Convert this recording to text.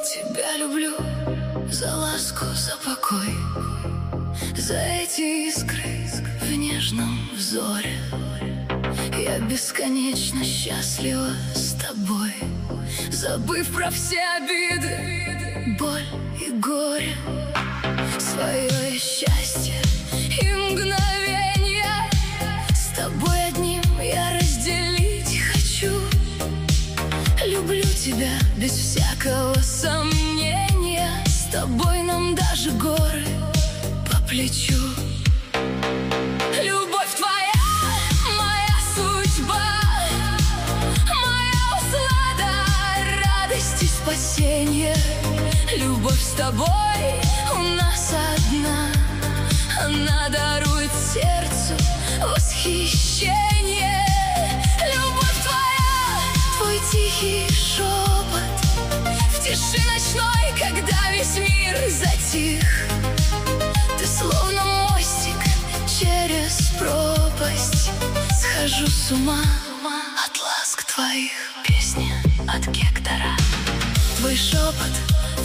Тебя люблю за ласку, за покой, за эти искры в нежном взоре. Я бесконечно счастлива с тобой, забыв про все обиды, боль и горе. Свое счастье и мгновенье с тобой одним я разделить хочу. Люблю тебя без всякого сомнения, с тобой нам даже горы по плечу. Любовь твоя, моя судьба, моя услада, радость и спасение. Любовь с тобой у нас одна, она дарует сердцу восхищение. Любовь твоя, твой тихий шепот в тиши ночной, когда весь мир затих. Ты словно мостик через пропасть, схожу с ума от ласк твоих. Песня от Гектора. Твой шепот